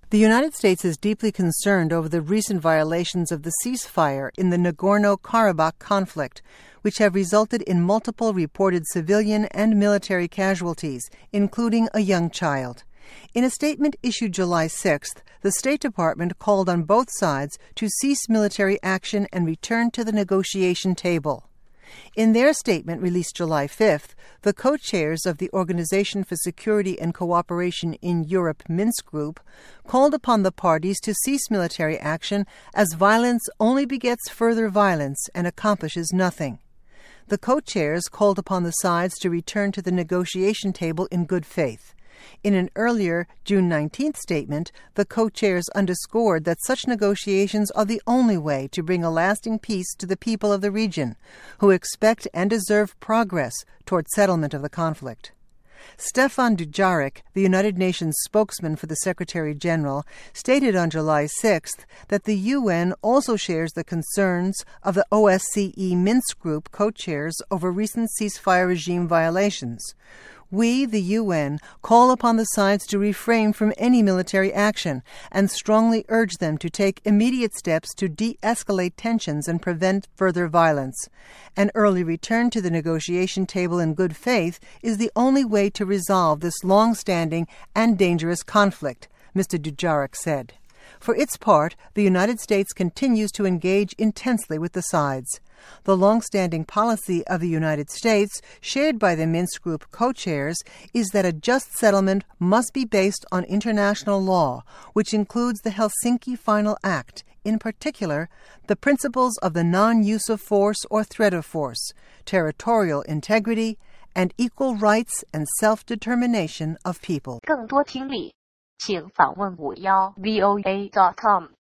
The United States is deeply concerned over the recent violations of the ceasefire in the Nagorno-Karabakh conflict, which have resulted in multiple reported civilian and military casualties, including a young child. In a statement issued July 6th, the State Department called on both sides to cease military action and return to the negotiation table. In their statement released July 5th, the co-chairs of the Organization for Security and Cooperation in Europe Minsk Group called upon the parties to cease military action as violence only begets further violence and accomplishes nothing. The co-chairs called upon the sides to return to the negotiation table in good faith. In an earlier June 19th statement, the co-chairs underscored that such negotiations are the only way to bring a lasting peace to the people of the region, who expect and deserve progress toward settlement of the conflict. Stefan Dujarric, the United Nations spokesman for the Secretary General, stated on July 6th that the UN also shares the concerns of the OSCE Minsk Group co-chairs over recent ceasefire regime violations. We, the UN, call upon the sides to refrain from any military action and strongly urge them to take immediate steps to de-escalate tensions and prevent further violence. An early return to the negotiation table in good faith is the only way to resolve this long-standing and dangerous conflict, Mr. Dujarric said. For its part, the United States continues to engage intensely with the sides. The long-standing policy of the United States, shared by the Minsk Group co-chairs, is that a just settlement must be based on international law, which includes the Helsinki Final Act, in particular, the principles of the non-use of force or threat of force, territorial integrity, and equal rights and self-determination of people. 更多听力，请访问51voa.com。